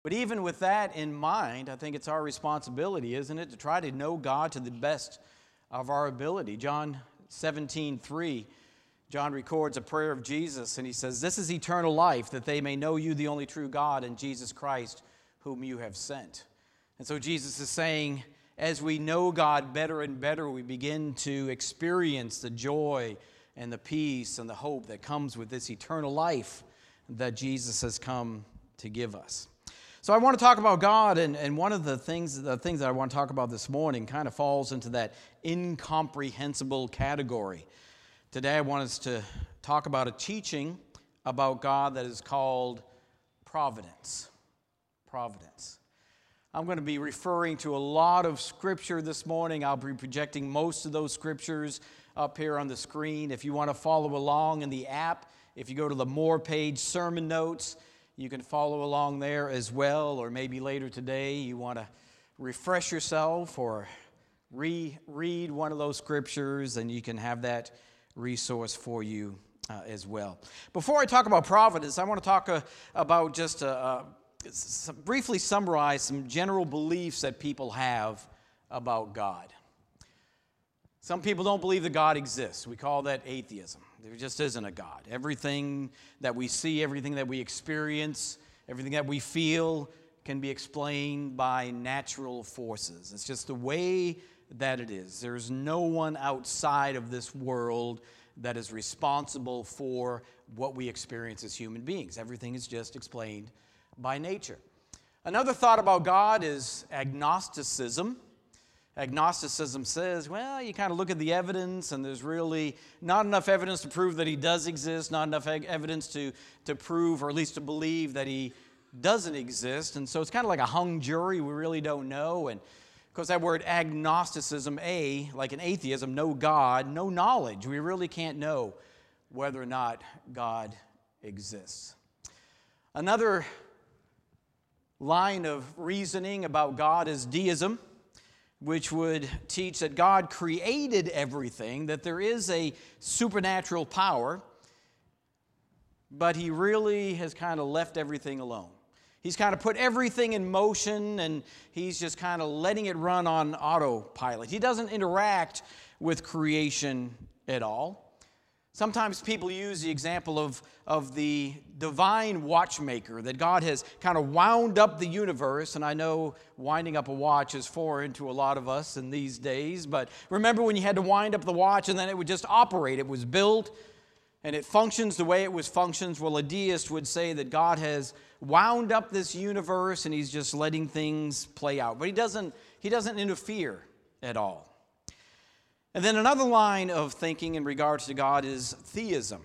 But even with that in mind, I think it's our responsibility, isn't it, to try to know God to the best of our ability. John 17:3, John records a prayer of Jesus, and he says, "This is eternal life, that they may know you, the only true God, and Jesus Christ, whom you have sent." And so Jesus is saying, as we know God better and better, we begin to experience the joy and the peace and the hope that comes with this eternal life that Jesus has come to give us. So I want to talk about God, and one of the things that I want to talk about this morning kind of falls into that incomprehensible category. Today I want us to talk about a teaching about God that is called providence. Providence. I'm going to be referring to a lot of scripture this morning. I'll be projecting most of those scriptures up here on the screen. If you want to follow along in the app, if you go to the More page sermon notes, you can follow along there as well, or maybe later today you want to refresh yourself or reread one of those scriptures, and you can have that resource for you as well. Before I talk about providence, I want to talk about just briefly summarize some general beliefs that people have about God. Some people don't believe that God exists. We call that atheism. There just isn't a God. Everything that we see, everything that we experience, everything that we feel can be explained by natural forces. It's just the way that it is. There's no one outside of this world that is responsible for what we experience as human beings. Everything is just explained by nature. Another thought about God is agnosticism. Agnosticism says, well, you kind of look at the evidence, and there's really not enough evidence to prove that he does exist, not enough evidence to prove, or at least to believe, that he doesn't exist. And so it's kind of like a hung jury. We really don't know. And of course, that word agnosticism, like an atheism, no God, no knowledge. We really can't know whether or not God exists. Another line of reasoning about God is deism, which would teach that God created everything, that there is a supernatural power, but he really has kind of left everything alone. He's kind of put everything in motion, and he's just kind of letting it run on autopilot. He doesn't interact with creation at all. Sometimes people use the example of the divine watchmaker, that God has kind of wound up the universe. And I know winding up a watch is foreign to a lot of us in these days. But remember when you had to wind up the watch and then it would just operate. It was built and it functions the way it was functions. Well, a deist would say that God has wound up this universe and he's just letting things play out. But he doesn't interfere at all. And then another line of thinking in regards to God is theism.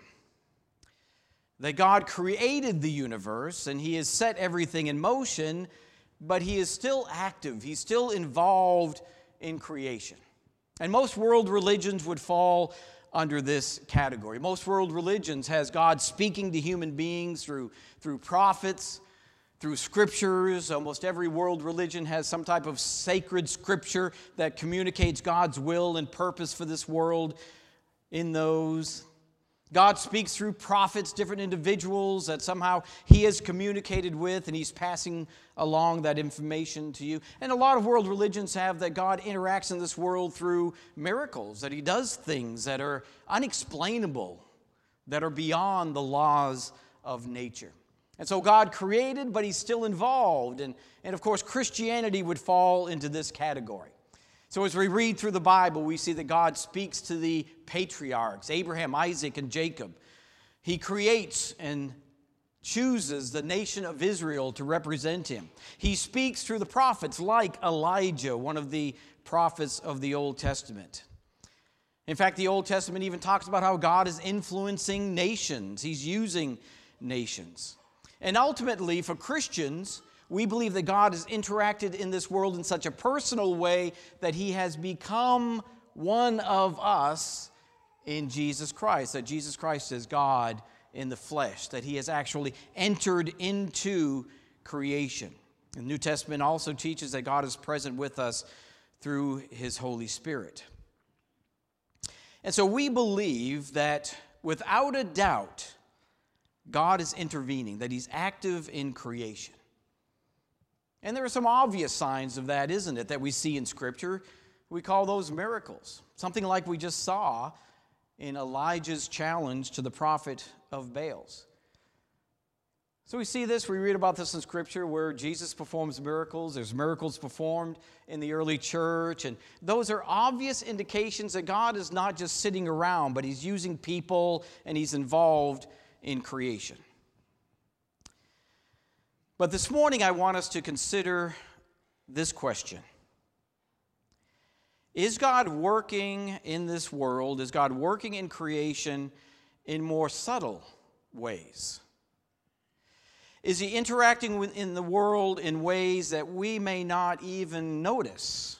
That God created the universe and he has set everything in motion, but he is still active. He's still involved in creation. And most world religions would fall under this category. Most world religions has God speaking to human beings through prophets, through scriptures. Almost every world religion has some type of sacred scripture that communicates God's will and purpose for this world in those. God speaks through prophets, different individuals that somehow he has communicated with, and he's passing along that information to you. And a lot of world religions have that God interacts in this world through miracles, that he does things that are unexplainable, that are beyond the laws of nature. And so God created, but he's still involved. And of course, Christianity would fall into this category. So as we read through the Bible, we see that God speaks to the patriarchs, Abraham, Isaac, and Jacob. He creates and chooses the nation of Israel to represent him. He speaks through the prophets like Elijah, one of the prophets of the Old Testament. In fact, the Old Testament even talks about how God is influencing nations. He's using nations. And ultimately, for Christians, we believe that God has interacted in this world in such a personal way that he has become one of us in Jesus Christ, that Jesus Christ is God in the flesh, that he has actually entered into creation. The New Testament also teaches that God is present with us through his Holy Spirit. And so we believe that without a doubt, God is intervening, that he's active in creation. And there are some obvious signs of that, isn't it, that we see in Scripture? We call those miracles. Something like we just saw in Elijah's challenge to the prophet of Baals. So we see this, we read about this in Scripture where Jesus performs miracles. There's miracles performed in the early church. And those are obvious indications that God is not just sitting around, but He's using people and He's involved in creation. But this morning I want us to consider this question. Is God working in this world? Is God working in creation in more subtle ways? Is He interacting in the world in ways that we may not even notice?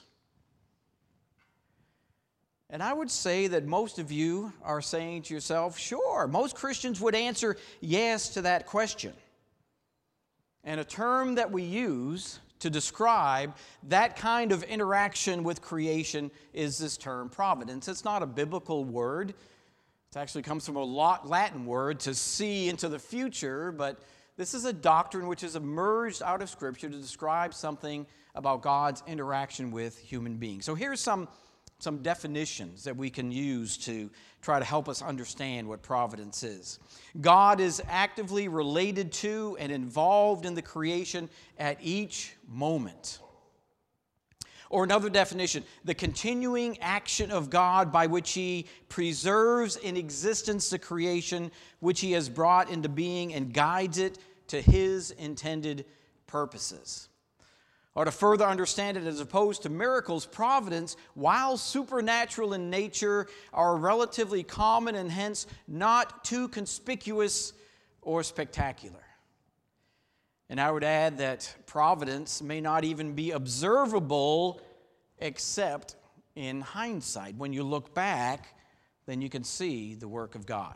And I would say that most of you are saying to yourself, sure, most Christians would answer yes to that question. And a term that we use to describe that kind of interaction with creation is this term providence. It's not a biblical word. It actually comes from a Latin word, to see into the future, but this is a doctrine which has emerged out of Scripture to describe something about God's interaction with human beings. So here's some definitions that we can use to try to help us understand what providence is. God is actively related to and involved in the creation at each moment. Or another definition, the continuing action of God by which He preserves in existence the creation which He has brought into being and guides it to His intended purposes. Or to further understand it, as opposed to miracles, providence, while supernatural in nature, are relatively common and hence not too conspicuous or spectacular. And I would add that providence may not even be observable except in hindsight. When you look back, then you can see the work of God.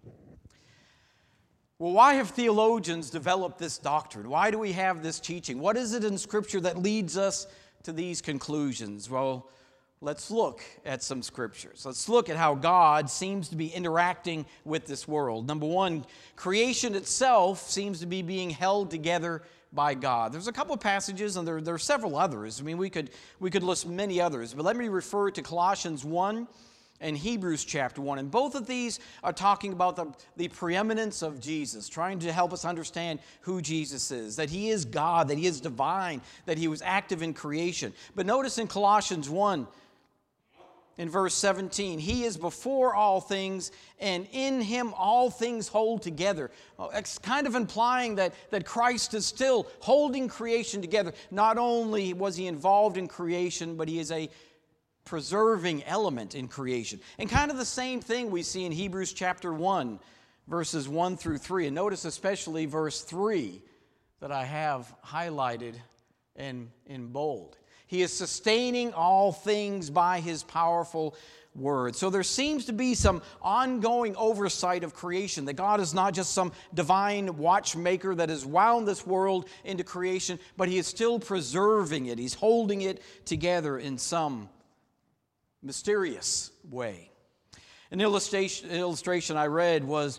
Well, why have theologians developed this doctrine? Why do we have this teaching? What is it in Scripture that leads us to these conclusions? Well, let's look at some Scriptures. Let's look at how God seems to be interacting with this world. Number one, creation itself seems to be being held together by God. There's a couple of passages, and there are several others. I mean, we could list many others, but let me refer to Colossians 1 and Hebrews chapter 1. And both of these are talking about the preeminence of Jesus, trying to help us understand who Jesus is, that He is God, that He is divine, that He was active in creation. But notice in Colossians 1, in verse 17, He is before all things, and in Him all things hold together. It's kind of implying that Christ is still holding creation together. Not only was He involved in creation, but He is a preserving element in creation. And kind of the same thing we see in Hebrews chapter 1, verses 1 through 3. And notice especially verse 3 that I have highlighted in bold. He is sustaining all things by His powerful word. So there seems to be some ongoing oversight of creation, that God is not just some divine watchmaker that has wound this world into creation, but He is still preserving it. He's holding it together in some mysterious way. An illustration I read was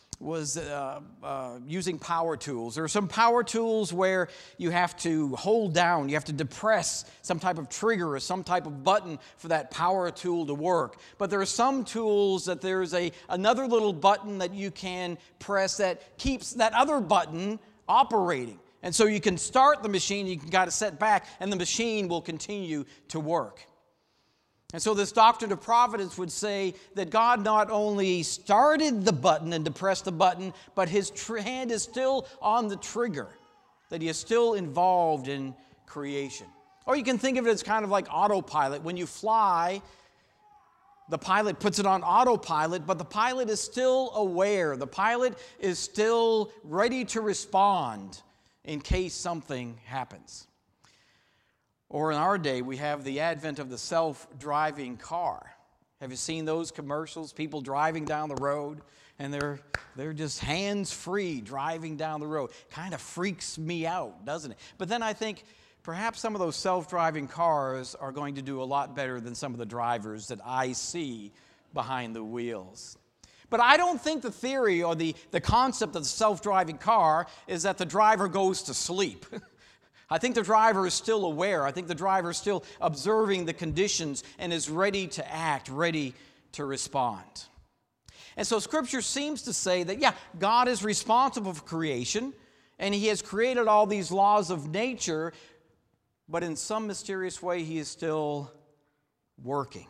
using power tools. There are some power tools where you have to hold down, you have to depress some type of trigger or some type of button for that power tool to work. But there are some tools that there's another little button that you can press that keeps that other button operating. And so you can start the machine, you can kind of set back, and the machine will continue to work. And so this doctrine of providence would say that God not only started the button and depressed the button, but His hand is still on the trigger, that He is still involved in creation. Or you can think of it as kind of like autopilot. When you fly, the pilot puts it on autopilot, but the pilot is still aware. The pilot is still ready to respond in case something happens. Or in our day, we have the advent of the self-driving car. Have you seen those commercials? People driving down the road, and they're just hands-free driving down the road. Kind of freaks me out, doesn't it? But then I think perhaps some of those self-driving cars are going to do a lot better than some of the drivers that I see behind the wheels. But I don't think the theory or the concept of the self-driving car is that the driver goes to sleep. I think the driver is still aware. I think the driver is still observing the conditions and is ready to act, ready to respond. And so Scripture seems to say that, yeah, God is responsible for creation, and He has created all these laws of nature, but in some mysterious way, He is still working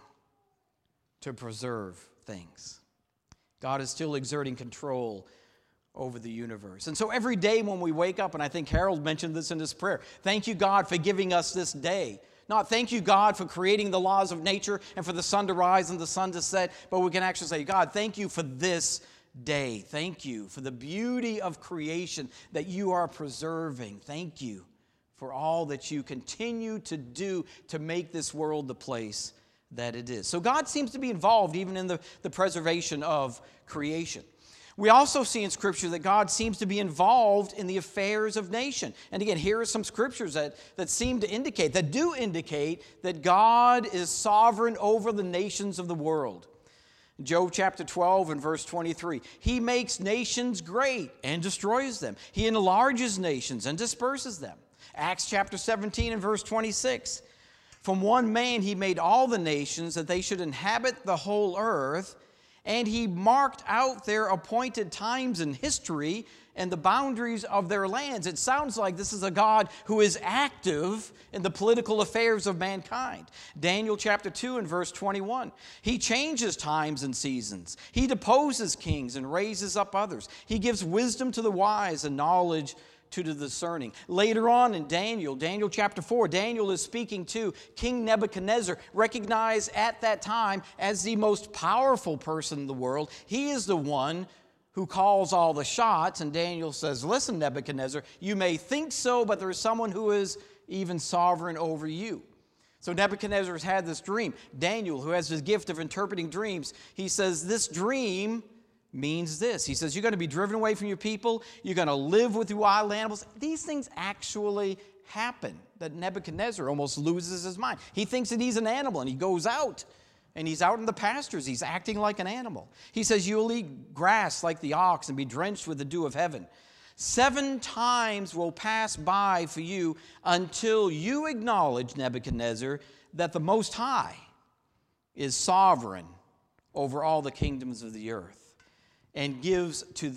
to preserve things. God is still exerting control over the universe. And so every day when we wake up, and I think Harold mentioned this in his prayer, thank you, God, for giving us this day. Not thank you, God, for creating the laws of nature and for the sun to rise and the sun to set, but we can actually say, God, thank you for this day. Thank you for the beauty of creation that you are preserving. Thank you for all that you continue to do to make this world the place that it is. So God seems to be involved even in the preservation of creation. We also see in Scripture that God seems to be involved in the affairs of nation. And again, here are some scriptures that seem to indicate, that do indicate that God is sovereign over the nations of the world. Job chapter 12 and verse 23, He makes nations great and destroys them. He enlarges nations and disperses them. Acts chapter 17 and verse 26, from one man He made all the nations that they should inhabit the whole earth, and He marked out their appointed times in history and the boundaries of their lands. It sounds like this is a God who is active in the political affairs of mankind. Daniel chapter 2 and verse 21. He changes times and seasons. He deposes kings and raises up others. He gives wisdom to the wise and knowledge to the discerning. Later on in Daniel chapter 4, Daniel is speaking to King Nebuchadnezzar, recognized at that time as the most powerful person in the world. He is the one who calls all the shots, and Daniel says, listen, Nebuchadnezzar, you may think so, but there is someone who is even sovereign over you. So Nebuchadnezzar has had this dream. Daniel, who has the gift of interpreting dreams, he says, this dream means this. He says, you're going to be driven away from your people. You're going to live with wild animals. These things actually happen, that Nebuchadnezzar almost loses his mind. He thinks that he's an animal, and he goes out, and he's out in the pastures. He's acting like an animal. He says, you will eat grass like the ox and be drenched with the dew of heaven. 7 times will pass by for you until you acknowledge, Nebuchadnezzar, that the Most High is sovereign over all the kingdoms of the earth, and gives to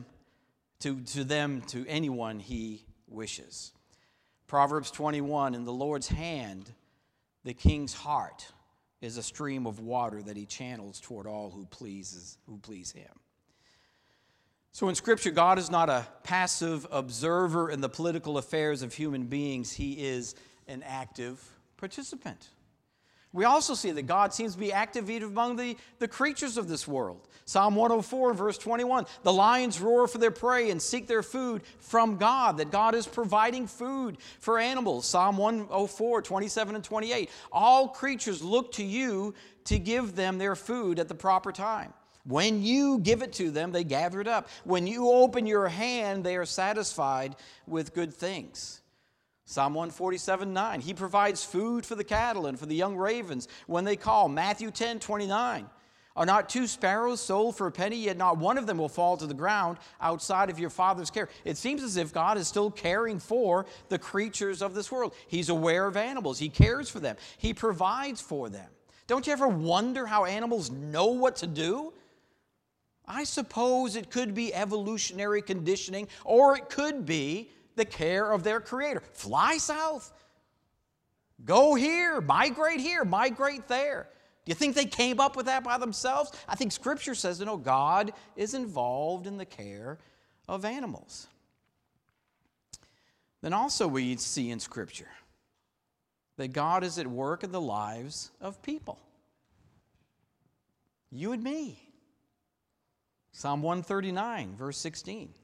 anyone He wishes. Proverbs 21, in the Lord's hand, the king's heart is a stream of water that He channels toward all who please Him. So in Scripture, God is not a passive observer in the political affairs of human beings. He is an active participant. We also see that God seems to be active even among the creatures of this world. Psalm 104, verse 21, the lions roar for their prey and seek their food from God, that God is providing food for animals. Psalm 104, 27 and 28, all creatures look to you to give them their food at the proper time. When you give it to them, they gather it up. When you open your hand, they are satisfied with good things. Psalm 147:9, He provides food for the cattle and for the young ravens when they call. Matthew 10:29, are not 2 sparrows sold for a penny, yet not one of them will fall to the ground outside of your Father's care. It seems as if God is still caring for the creatures of this world. He's aware of animals. He cares for them. He provides for them. Don't you ever wonder how animals know what to do? I suppose it could be evolutionary conditioning, or it could be the care of their creator. Fly south. Go here. Migrate there. Do you think they came up with that by themselves? I think Scripture says, God is involved in the care of animals. Then also we see in Scripture that God is at work in the lives of people. You and me. Psalm 139, verse 16.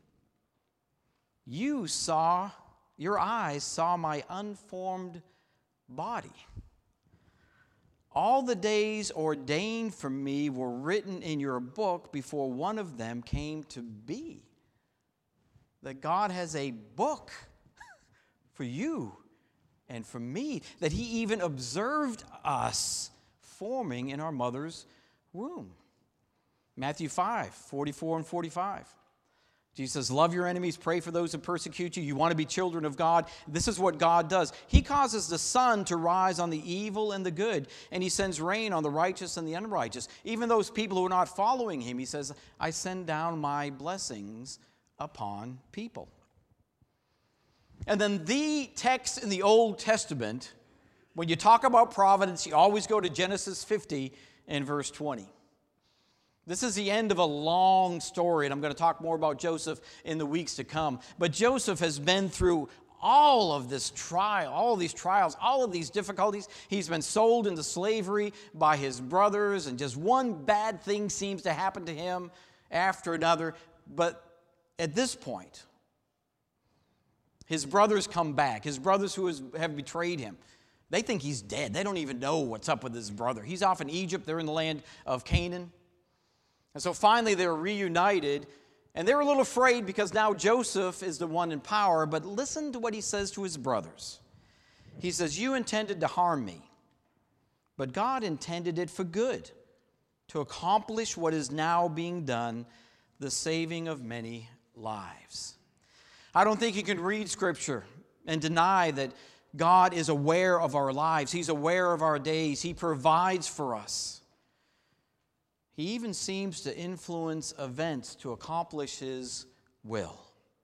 Your eyes saw my unformed body. All the days ordained for me were written in your book before one of them came to be. That God has a book for you and for me, that He even observed us forming in our mother's womb. Matthew 5, 44 and 45. Jesus says, love your enemies, pray for those who persecute you. You want to be children of God. This is what God does. He causes the sun to rise on the evil and the good, and he sends rain on the righteous and the unrighteous. Even those people who are not following him, he says, I send down my blessings upon people. And then the text in the Old Testament, when you talk about providence, you always go to Genesis 50 and verse 20. This is the end of a long story, and I'm going to talk more about Joseph in the weeks to come. But Joseph has been through all of this trial, all of these trials, all of these difficulties. He's been sold into slavery by his brothers, and just one bad thing seems to happen to him after another. But at this point, his brothers come back. His brothers who have betrayed him, they think he's dead. They don't even know what's up with his brother. He's off in Egypt. They're in the land of Canaan. And so finally they're reunited, and they're a little afraid because now Joseph is the one in power. But listen to what he says to his brothers. He says, you intended to harm me, but God intended it for good, to accomplish what is now being done, the saving of many lives. I don't think you can read Scripture and deny that God is aware of our lives. He's aware of our days. He provides for us. He even seems to influence events to accomplish his will.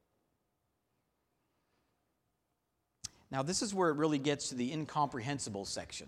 Now, this is where it really gets to the incomprehensible section.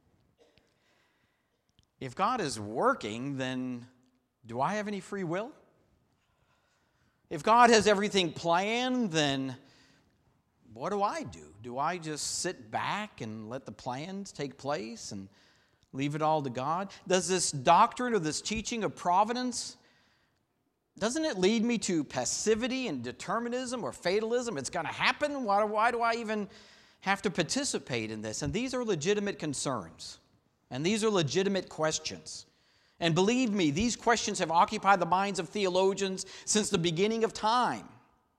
If God is working, then do I have any free will? If God has everything planned, then what do I do? Do I just sit back and let the plans take place and leave it all to God? Does this doctrine or this teaching of providence, doesn't it lead me to passivity and determinism or fatalism? It's going to happen. Why do I even have to participate in this? And these are legitimate concerns. And these are legitimate questions. And believe me, these questions have occupied the minds of theologians since the beginning of time.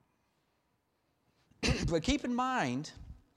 But keep in mind,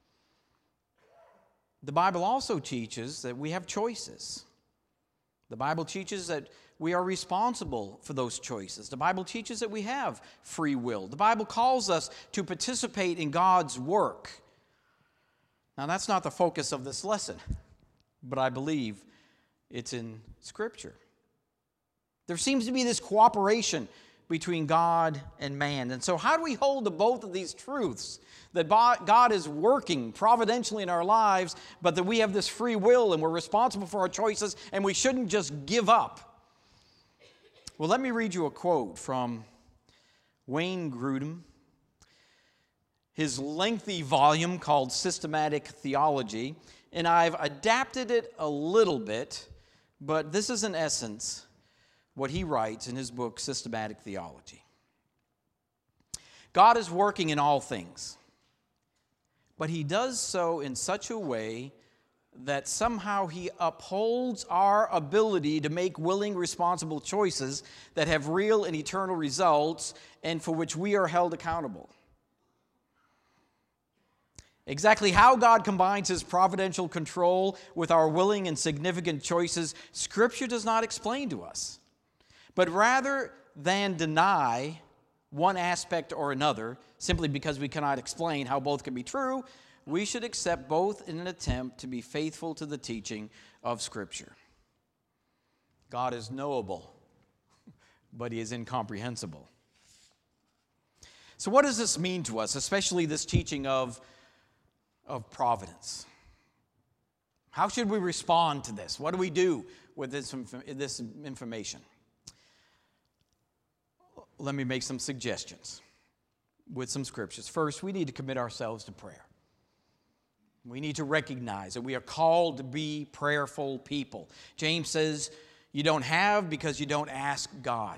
the Bible also teaches that we have choices. The Bible teaches that we are responsible for those choices. The Bible teaches that we have free will. The Bible calls us to participate in God's work. Now, that's not the focus of this lesson, but I believe it's in Scripture. There seems to be this cooperation between God and man. And so how do we hold to both of these truths? That God is working providentially in our lives, but that we have this free will and we're responsible for our choices and we shouldn't just give up. Well, let me read you a quote from Wayne Grudem. His lengthy volume called Systematic Theology, and I've adapted it a little bit, but this is in essence what he writes in his book, Systematic Theology. God is working in all things, but he does so in such a way that somehow he upholds our ability to make willing, responsible choices that have real and eternal results and for which we are held accountable. Exactly how God combines his providential control with our willing and significant choices, Scripture does not explain to us. But rather than deny one aspect or another, simply because we cannot explain how both can be true, we should accept both in an attempt to be faithful to the teaching of Scripture. God is knowable, but he is incomprehensible. So what does this mean to us, especially this teaching of providence? How should we respond to this? What do we do with this information? Let me make some suggestions with some scriptures. First, we need to commit ourselves to prayer. We need to recognize that we are called to be prayerful people. James says, you don't have because you don't ask God.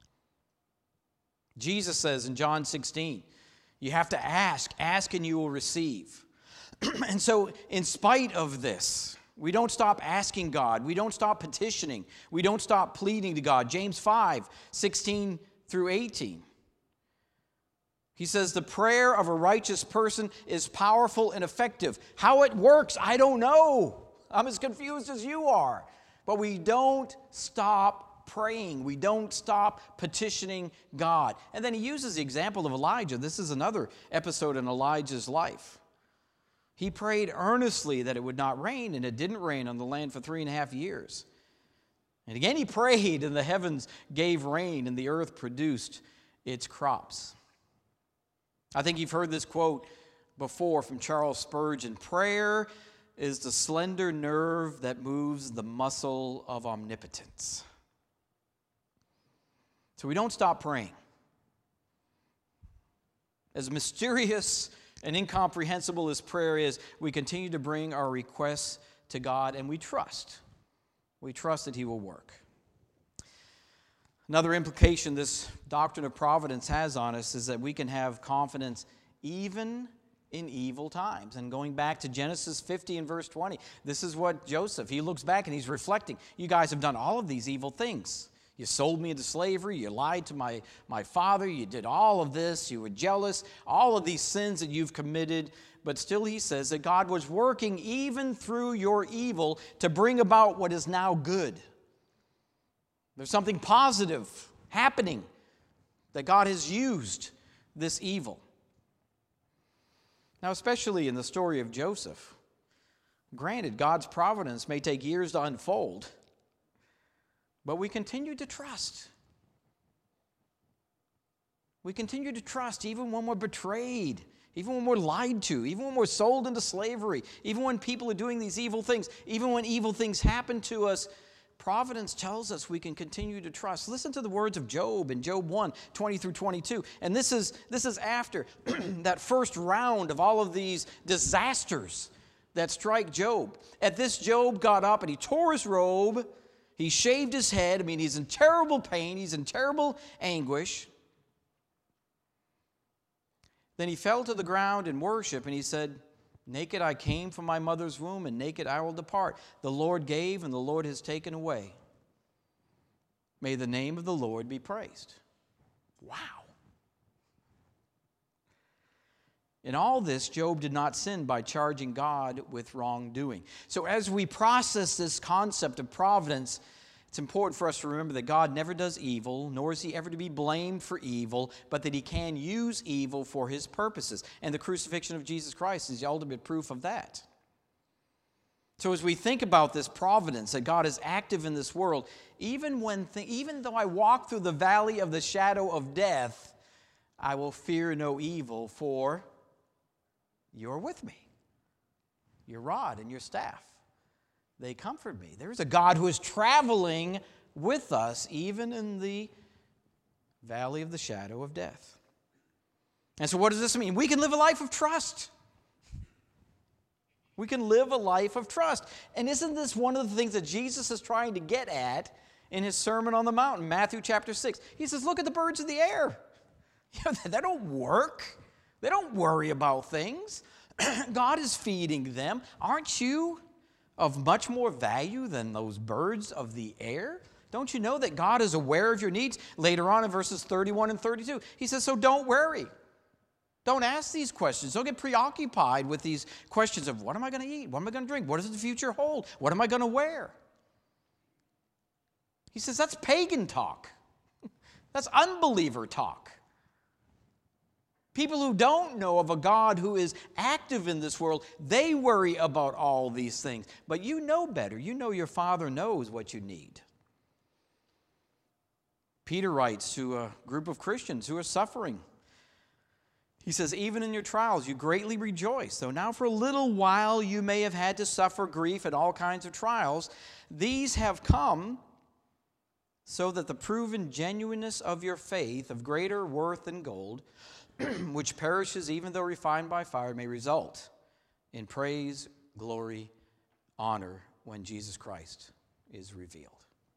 Jesus says in John 16, you have to ask. Ask and you will receive. And so in spite of this, we don't stop asking God. We don't stop petitioning. We don't stop pleading to God. James 5, 16 through 18. He says, the prayer of a righteous person is powerful and effective. How it works, I don't know. I'm as confused as you are. But we don't stop praying. We don't stop petitioning God. And then he uses the example of Elijah. This is another episode in Elijah's life. He prayed earnestly that it would not rain, and it didn't rain on the land for 3.5 years. And again he prayed, and the heavens gave rain, and the earth produced its crops. I think you've heard this quote before from Charles Spurgeon. Prayer is the slender nerve that moves the muscle of omnipotence. So we don't stop praying. As mysterious and incomprehensible as prayer is, we continue to bring our requests to God, and we trust. We trust that he will work. Another implication this doctrine of providence has on us is that we can have confidence even in evil times. And going back to Genesis 50 and verse 20, this is what Joseph, he looks back and he's reflecting. You guys have done all of these evil things. You sold me into slavery. You lied to my father. You did all of this. You were jealous. All of these sins that you've committed. But still he says that God was working even through your evil to bring about what is now good. There's something positive happening that God has used this evil. Now, especially in the story of Joseph, granted, God's providence may take years to unfold, but we continue to trust. We continue to trust even when we're betrayed, even when we're lied to, even when we're sold into slavery, even when people are doing these evil things, even when evil things happen to us. Providence tells us we can continue to trust. Listen to the words of Job in Job 1, 20 through 22. And this is after that first round of all of these disasters that strike Job. At this, Job got up and he tore his robe. He shaved his head. I mean, he's in terrible pain. He's in terrible anguish. Then he fell to the ground in worship and he said, "Naked I came from my mother's womb, and naked I will depart. The Lord gave, and the Lord has taken away. May the name of the Lord be praised." Wow. In all this, Job did not sin by charging God with wrongdoing. So as we process this concept of providence, it's important for us to remember that God never does evil, nor is he ever to be blamed for evil, but that he can use evil for his purposes. And the crucifixion of Jesus Christ is the ultimate proof of that. So as we think about this providence, that God is active in this world, even though I walk through the valley of the shadow of death, I will fear no evil, for you're with me. Your rod and your staff, they comfort me. There is a God who is traveling with us even in the valley of the shadow of death. And so what does this mean? We can live a life of trust. We can live a life of trust. And isn't this one of the things that Jesus is trying to get at in his Sermon on the Mount, Matthew chapter 6? He says, look at the birds of the air. They don't work. They don't worry about things. God is feeding them. Aren't you of much more value than those birds of the air? Don't you know that God is aware of your needs? Later on in verses 31 and 32, he says, so don't worry. Don't ask these questions. Don't get preoccupied with these questions of what am I going to eat? What am I going to drink? What does the future hold? What am I going to wear? He says that's pagan talk. That's unbeliever talk. People who don't know of a God who is active in this world, they worry about all these things. But you know better. You know your Father knows what you need. Peter writes to a group of Christians who are suffering. He says, even in your trials, you greatly rejoice. Though now for a little while you may have had to suffer grief at all kinds of trials, these have come so that the proven genuineness of your faith, of greater worth than gold, which perishes even though refined by fire, may result in praise, glory, honor when Jesus Christ is revealed.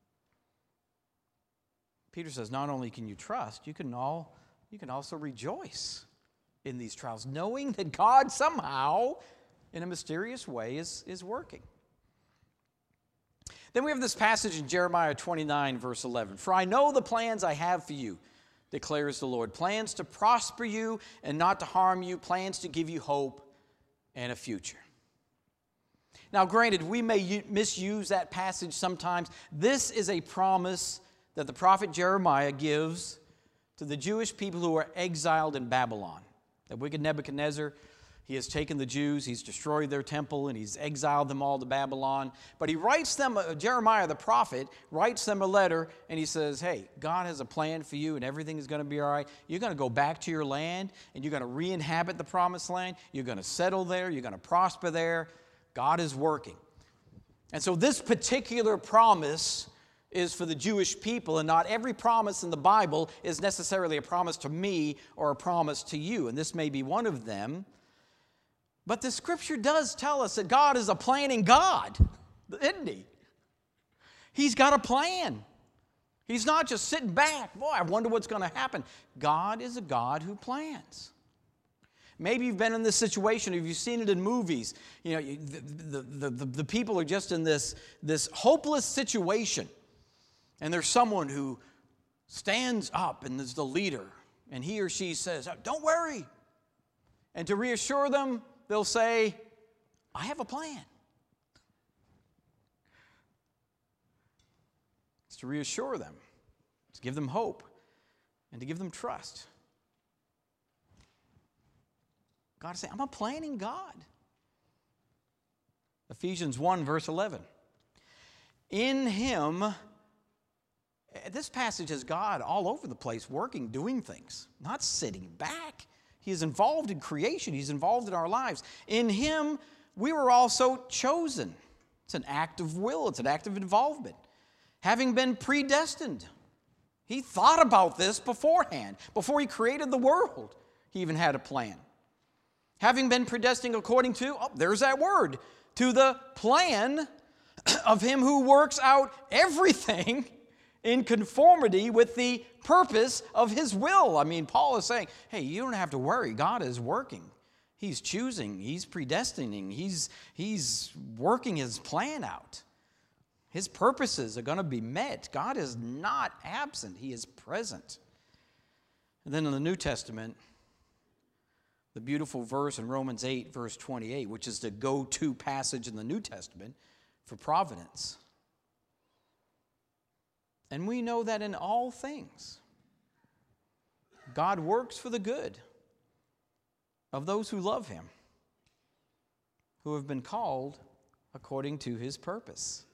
Peter says not only can you trust, you can also rejoice in these trials, knowing that God somehow, in a mysterious way, is working. Then we have this passage in Jeremiah 29, verse 11. For I know the plans I have for you, declares the Lord. Plans to prosper you and not to harm you. Plans to give you hope and a future. Now, granted, we may misuse that passage sometimes. This is a promise that the prophet Jeremiah gives to the Jewish people who are exiled in Babylon. That wicked Nebuchadnezzar, he has taken the Jews, he's destroyed their temple, and he's exiled them all to Babylon. But he writes them, Jeremiah the prophet, writes them a letter, and he says, hey, God has a plan for you, and everything is going to be all right. You're going to go back to your land, and you're going to re-inhabit the promised land. You're going to settle there. You're going to prosper there. God is working. And so this particular promise is for the Jewish people, and not every promise in the Bible is necessarily a promise to me or a promise to you, and this may be one of them. But the Scripture does tell us that God is a planning God, isn't He? He's got a plan. He's not just sitting back. Boy, I wonder what's going to happen. God is a God who plans. Maybe you've been in this situation, or you've seen it in movies. You know, the people are just in this hopeless situation. And there's someone who stands up and is the leader. And he or she says, don't worry. And to reassure them, they'll say, I have a plan. It's to reassure them, to give them hope, and to give them trust. God is saying, I'm a planning God. Ephesians 1, verse 11. In Him, this passage has God all over the place, working, doing things, not sitting back. He is involved in creation. He's involved in our lives. In Him, we were also chosen. It's an act of will. It's an act of involvement. Having been predestined. He thought about this beforehand. Before He created the world, He even had a plan. Having been predestined according to, there's that word, to the plan of Him who works out everything in conformity with the purpose of His will. I mean, Paul is saying, hey, you don't have to worry. God is working. He's choosing. He's predestining. He's working His plan out. His purposes are going to be met. God is not absent. He is present. And then in the New Testament, the beautiful verse in Romans 8, verse 28, which is the go-to passage in the New Testament for providence. And we know that in all things, God works for the good of those who love Him, who have been called according to His purpose.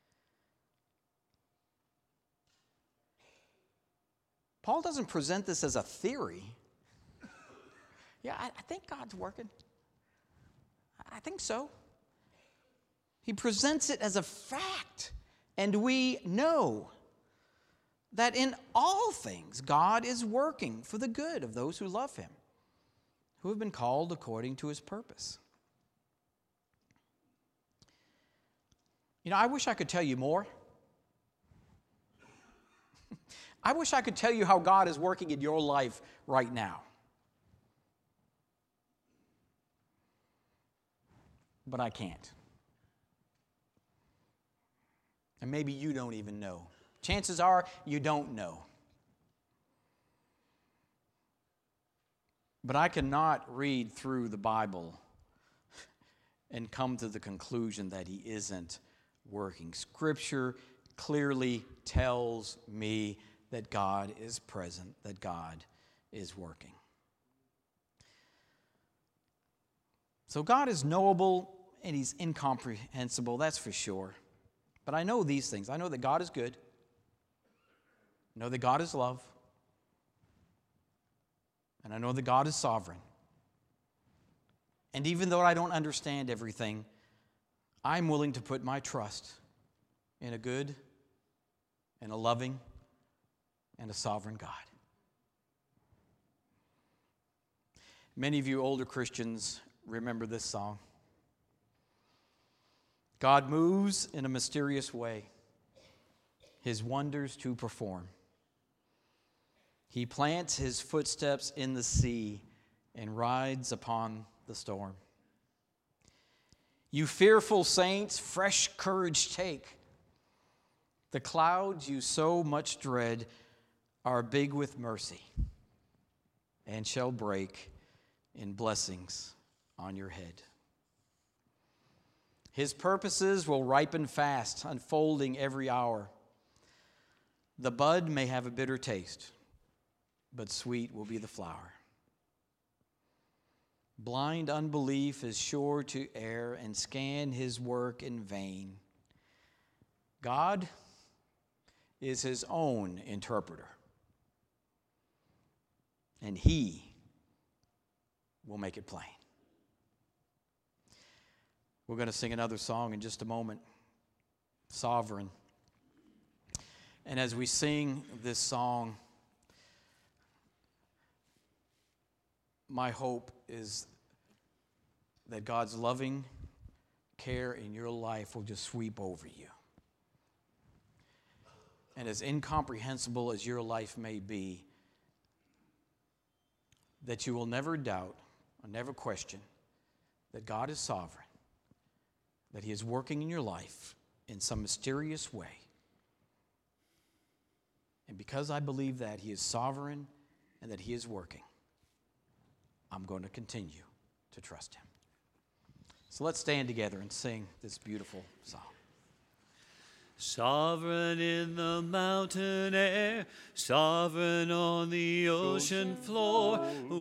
Paul doesn't present this as a theory. Yeah, I think God's working. I think so. He presents it as a fact, and we know that in all things God is working for the good of those who love Him, who have been called according to His purpose. You know, I wish I could tell you more. I wish I could tell you how God is working in your life right now. But I can't. And maybe you don't even know. Chances are you don't know. But I cannot read through the Bible and come to the conclusion that He isn't working. Scripture clearly tells me that God is present, that God is working. So God is knowable and He's incomprehensible, that's for sure. But I know these things. I know that God is good. I know that God is love. And I know that God is sovereign. And even though I don't understand everything, I'm willing to put my trust in a good and a loving and a sovereign God. Many of you older Christians remember this song. God moves in a mysterious way, His wonders to perform. He plants His footsteps in the sea and rides upon the storm. You fearful saints, fresh courage take. The clouds you so much dread are big with mercy and shall break in blessings on your head. His purposes will ripen fast, unfolding every hour. The bud may have a bitter taste, but sweet will be the flower. Blind unbelief is sure to err and scan his work in vain. God is his own interpreter, and he will make it plain. We're going to sing another song in just a moment, Sovereign. And as we sing this song, my hope is that God's loving care in your life will just sweep over you. And as incomprehensible as your life may be, that you will never doubt or never question that God is sovereign, that he is working in your life in some mysterious way. And because I believe that he is sovereign and that he is working, I'm going to continue to trust him. So let's stand together and sing this beautiful song. Sovereign in the mountain air, sovereign on the ocean floor,